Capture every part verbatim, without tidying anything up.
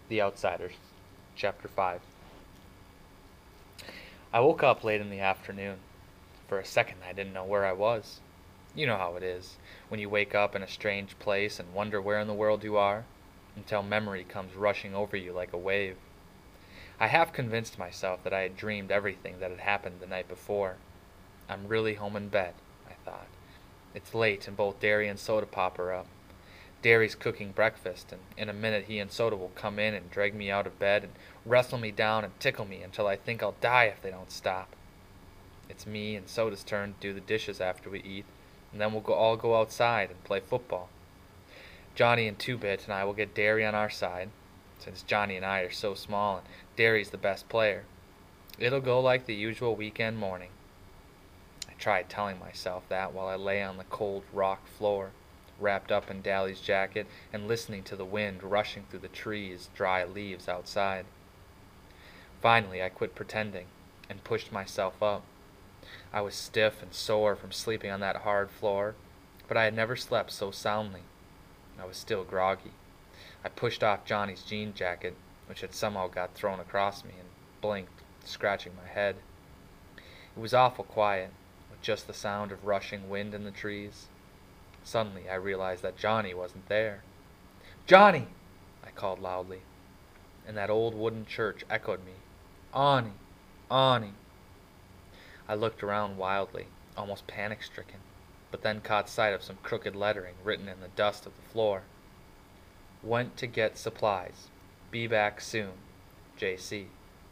The Outsiders, Chapter five. I woke up late in the afternoon. For a second, I didn't know where I was. You know how it is, when you wake up in a strange place and wonder where in the world you are, until memory comes rushing over you like a wave. I half convinced myself that I had dreamed everything that had happened the night before. I'm really home in bed, I thought. It's late and both Derry and Soda Pop are up. Derry's cooking breakfast, and in a minute he and Soda will come in and drag me out of bed and wrestle me down and tickle me until I think I'll die if they don't stop. It's me and Soda's turn to do the dishes after we eat, and then we'll go, all go outside and play football. Johnny and Two-Bit and I will get Derry on our side, since Johnny and I are so small and Derry's the best player. It'll go like the usual weekend morning. I tried telling myself that while I lay on the cold rock floor, wrapped up in Dally's jacket and listening to the wind rushing through the trees' dry leaves outside. Finally, I quit pretending and pushed myself up. I was stiff and sore from sleeping on that hard floor, but I had never slept so soundly. I was still groggy. I pushed off Johnny's jean jacket, which had somehow got thrown across me, and blinked, scratching my head. It was awful quiet, with just the sound of rushing wind in the trees. Suddenly, I realized that Johnny wasn't there. "Johnny!" I called loudly, and that old wooden church echoed me. "Auntie! Auntie!" I looked around wildly, almost panic-stricken, but then caught sight of some crooked lettering written in the dust of the floor. "Went to get supplies. Be back soon. J C"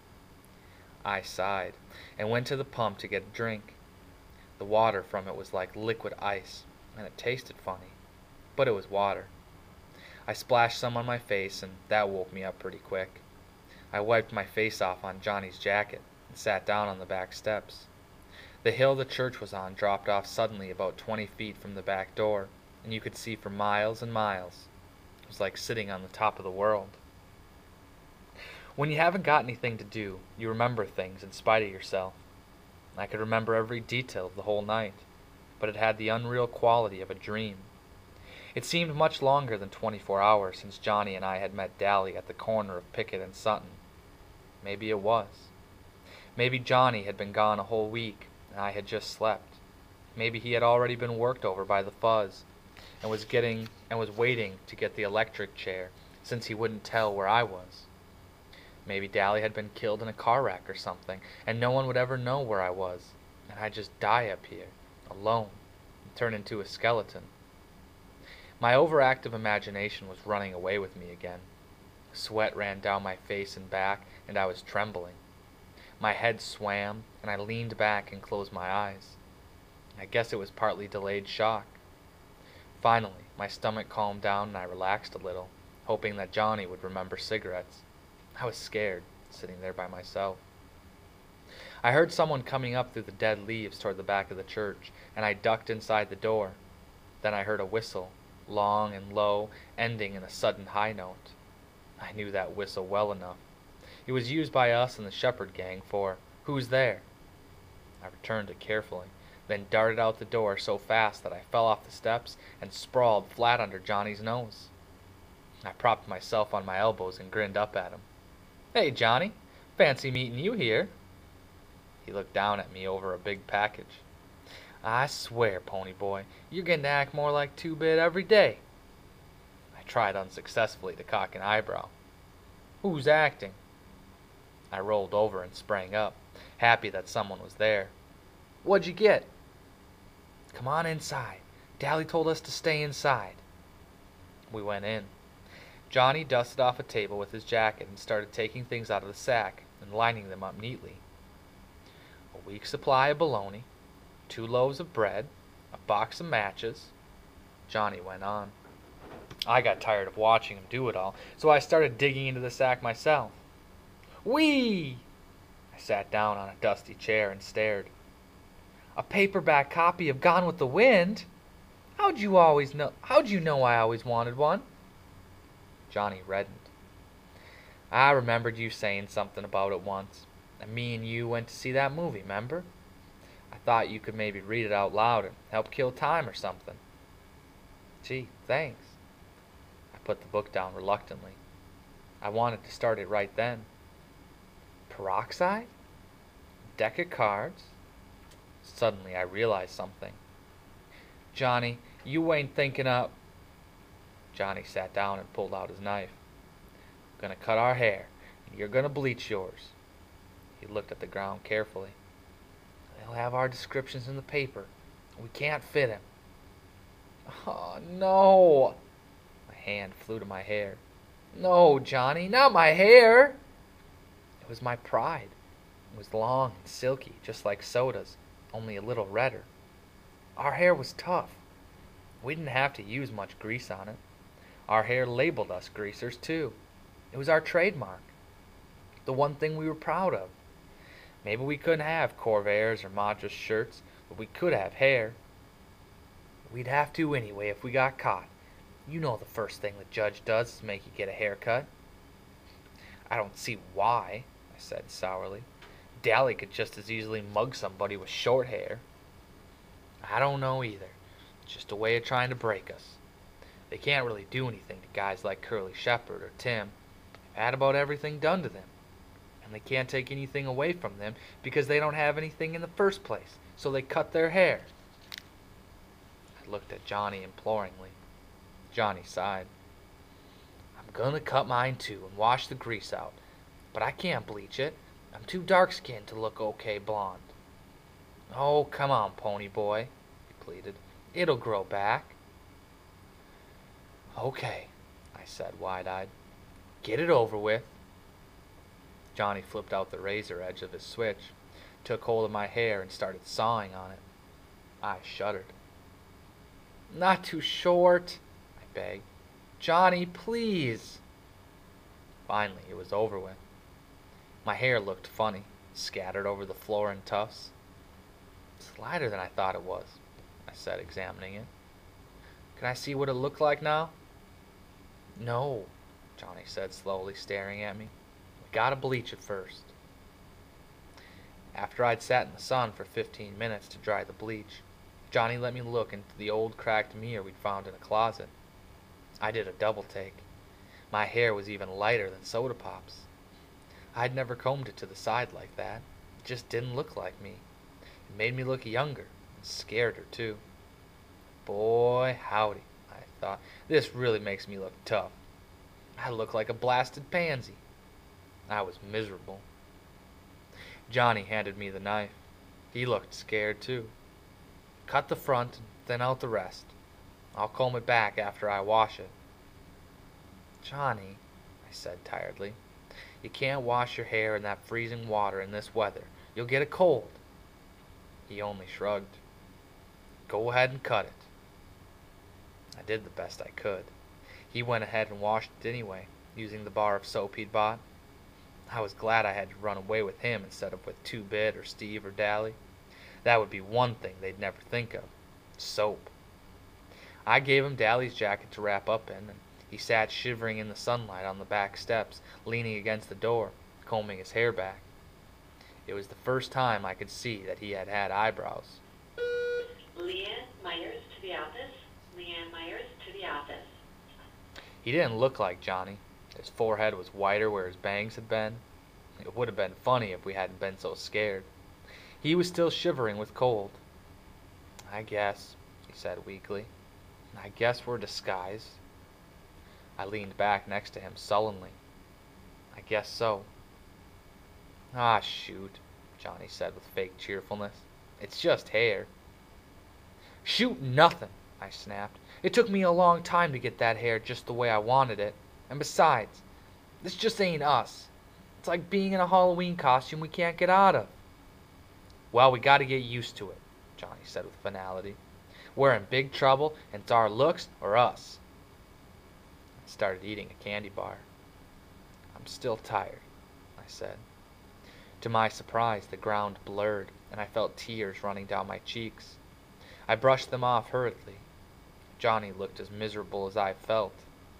I sighed, and went to the pump to get a drink. The water from it was like liquid ice, and it tasted funny, but it was water. I splashed some on my face, and that woke me up pretty quick. I wiped my face off on Johnny's jacket and sat down on the back steps. The hill the church was on dropped off suddenly about twenty feet from the back door, and you could see for miles and miles. It was like sitting on the top of the world. When you haven't got anything to do, you remember things in spite of yourself. I could remember every detail of the whole night, but it had the unreal quality of a dream. It seemed much longer than twenty-four hours since Johnny and I had met Dally at the corner of Pickett and Sutton. Maybe it was. Maybe Johnny had been gone a whole week, and I had just slept. Maybe he had already been worked over by the fuzz, and was getting and was waiting to get the electric chair, since he wouldn't tell where I was. Maybe Dally had been killed in a car wreck or something, and no one would ever know where I was, and I'd just die up here, alone, and turn into a skeleton. My overactive imagination was running away with me again. Sweat ran down my face and back, and I was trembling. My head swam, and I leaned back and closed my eyes. I guess it was partly delayed shock. Finally, my stomach calmed down and I relaxed a little, hoping that Johnny would remember cigarettes. I was scared, sitting there by myself. I heard someone coming up through the dead leaves toward the back of the church, and I ducked inside the door. Then I heard a whistle, long and low, ending in a sudden high note. I knew that whistle well enough. It was used by us and the Shepherd gang for "Who's there?" I returned it carefully, then darted out the door so fast that I fell off the steps and sprawled flat under Johnny's nose. I propped myself on my elbows and grinned up at him. "Hey, Johnny, fancy meeting you here." He looked down at me over a big package. "I swear, pony boy, you're getting to act more like Two-Bit every day." I tried unsuccessfully to cock an eyebrow. "Who's acting?" I rolled over and sprang up, happy that someone was there. "What'd you get?" "Come on inside. Dally told us to stay inside." We went in. Johnny dusted off a table with his jacket and started taking things out of the sack and lining them up neatly. "A week's supply of bologna, two loaves of bread, a box of matches," Johnny went on. I got tired of watching him do it all, so I started digging into the sack myself. "Whee!" I sat down on a dusty chair and stared. "A paperback copy of Gone with the Wind? How'd you always know? How'd you know I always wanted one?" Johnny reddened. "I remembered you saying something about it once, and me and you went to see that movie, 'member? I thought you could maybe read it out loud and help kill time or something." "Gee, thanks." I put the book down reluctantly. I wanted to start it right then. Peroxide? Deck of cards? Suddenly I realized something. Johnny, you ain't thinking up. Johnny sat down and pulled out his knife. I'm gonna cut our hair, and you're gonna bleach yours. He looked at the ground carefully. They'll have our descriptions in the paper. We can't fit him. Oh, no. My hand flew to my hair. No, Johnny, not my hair. It was my pride. It was long and silky, just like Soda's, only a little redder. Our hair was tough. We didn't have to use much grease on it. Our hair labeled us greasers, too. It was our trademark. The one thing we were proud of. Maybe we couldn't have Corvairs or Madras shirts, but we could have hair. We'd have to anyway if we got caught. You know the first thing the judge does is make you get a haircut. I don't see why, I said sourly. Dally could just as easily mug somebody with short hair. I don't know either. It's just a way of trying to break us. They can't really do anything to guys like Curly Shepard or Tim. They've had about everything done to them. And they can't take anything away from them because they don't have anything in the first place, so they cut their hair. I looked at Johnny imploringly. Johnny sighed. I'm gonna cut mine too and wash the grease out, but I can't bleach it. I'm too dark-skinned to look okay blonde. Oh, come on, pony boy, he pleaded. It'll grow back. Okay, I said wide-eyed. Get it over with. Johnny flipped out the razor edge of his switch, took hold of my hair, and started sawing on it. I shuddered. Not too short, I begged. Johnny, please. Finally, it was over with. My hair looked funny, scattered over the floor in tufts. It's lighter than I thought it was, I said, examining it. Can I see what it looked like now? No, Johnny said slowly, staring at me. Gotta bleach it first. After I'd sat in the sun for fifteen minutes to dry the bleach, Johnny let me look into the old cracked mirror we'd found in a closet. I did a double take. My hair was even lighter than Soda Pop's. I'd never combed it to the side like that. It just didn't look like me. It made me look younger, and scared her too. Boy, howdy, I thought. This really makes me look tough. I look like a blasted pansy. I was miserable. Johnny handed me the knife. He looked scared, too. Cut the front and thin out the rest. I'll comb it back after I wash it. Johnny, I said tiredly, you can't wash your hair in that freezing water in this weather. You'll get a cold. He only shrugged. Go ahead and cut it. I did the best I could. He went ahead and washed it anyway, using the bar of soap he'd bought. I was glad I had to run away with him instead of with Two-Bit or Steve or Dally. That would be one thing they'd never think of. Soap. I gave him Dally's jacket to wrap up in, and he sat shivering in the sunlight on the back steps, leaning against the door, combing his hair back. It was the first time I could see that he had had eyebrows. Leanne Myers to the office. Leanne Myers to the office. He didn't look like Johnny. His forehead was whiter where his bangs had been. It would have been funny if we hadn't been so scared. He was still shivering with cold. I guess, he said weakly. I guess we're disguised. I leaned back next to him sullenly. I guess so. Ah, shoot, Johnny said with fake cheerfulness. It's just hair. Shoot nothing, I snapped. It took me a long time to get that hair just the way I wanted it. And besides, this just ain't us. It's like being in a Halloween costume we can't get out of. Well, we gotta get used to it, Johnny said with finality. We're in big trouble, and it's our looks or us. I started eating a candy bar. I'm still tired, I said. To my surprise, the ground blurred, and I felt tears running down my cheeks. I brushed them off hurriedly. Johnny looked as miserable as I felt.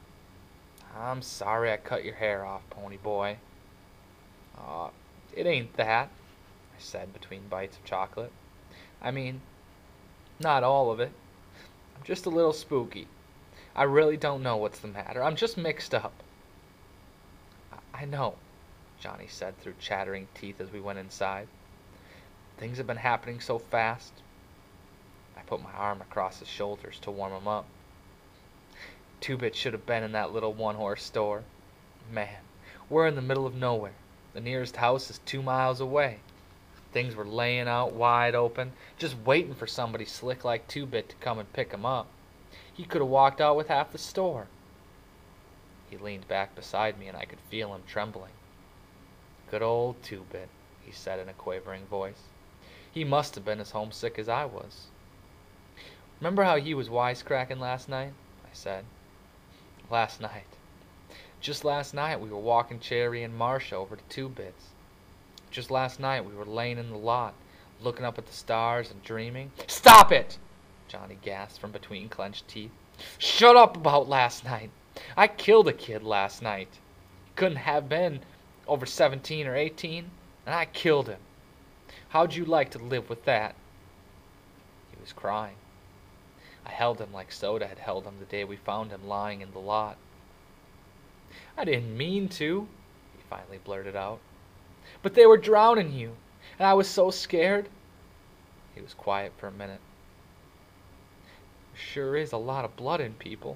I'm sorry I cut your hair off, pony boy. Aw, uh, it ain't that, I said between bites of chocolate. I mean, not all of it. I'm just a little spooky. I really don't know what's the matter. I'm just mixed up. I know, Johnny said through chattering teeth as we went inside. Things have been happening so fast. I put my arm across his shoulders to warm him up. Two-Bit should have been in that little one-horse store. Man, we're in the middle of nowhere. The nearest house is two miles away. Things were laying out wide open, just waiting for somebody slick like Two-Bit to come and pick him up. He could have walked out with half the store. He leaned back beside me and I could feel him trembling. Good old Two-Bit, he said in a quavering voice. He must have been as homesick as I was. Remember how he was wisecracking last night? I said. Last night. Just last night we were walking Cherry and Marcia over to Two-Bit's. Just last night we were laying in the lot, looking up at the stars and dreaming. Stop it! Johnny gasped from between clenched teeth. Shut up about last night. I killed a kid last night. He couldn't have been over seventeen or eighteen, and I killed him. How'd you like to live with that? He was crying. I held him like Soda had held him the day we found him lying in the lot. I didn't mean to, he finally blurted out. But they were drowning you, and I was so scared. He was quiet for a minute. There sure is a lot of blood in people.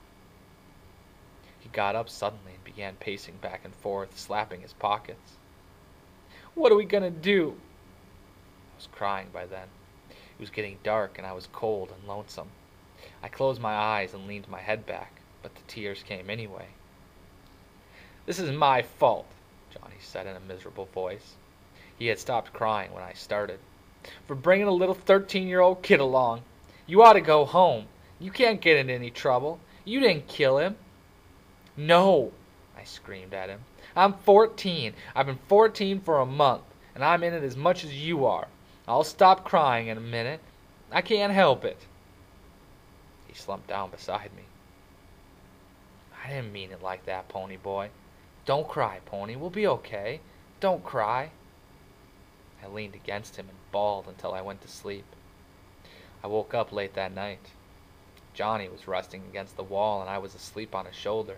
He got up suddenly and began pacing back and forth, slapping his pockets. What are we gonna do? I was crying by then. It was getting dark and I was cold and lonesome. I closed my eyes and leaned my head back, but the tears came anyway. This is my fault, Johnny said in a miserable voice. He had stopped crying when I started. For bringing a little thirteen-year-old kid along. You ought to go home. You can't get into any trouble. You didn't kill him. No, I screamed at him. I'm fourteen. I've been fourteen for a month, and I'm in it as much as you are. I'll stop crying in a minute. I can't help it. He slumped down beside me. I didn't mean it like that, Pony Boy. Don't cry, Pony. We'll be okay. Don't cry. I leaned against him and bawled until I went to sleep. I woke up late that night. Johnny was resting against the wall, and I was asleep on his shoulder.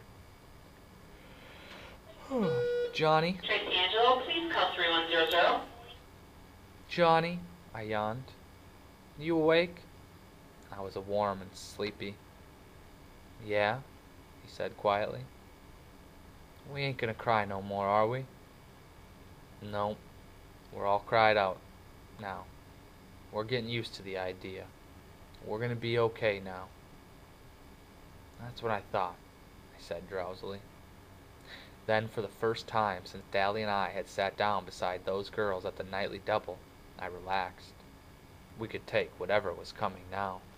Johnny? Tracy Angelo, please call three one zero zero. Johnny, I yawned. You awake? I was warm and sleepy. Yeah, he said quietly. We ain't gonna cry no more, are we? No, we're all cried out now. We're getting used to the idea. We're gonna be okay now. That's what I thought, I said drowsily. Then, for the first time since Dally and I had sat down beside those girls at the nightly double, I relaxed. We could take whatever was coming now.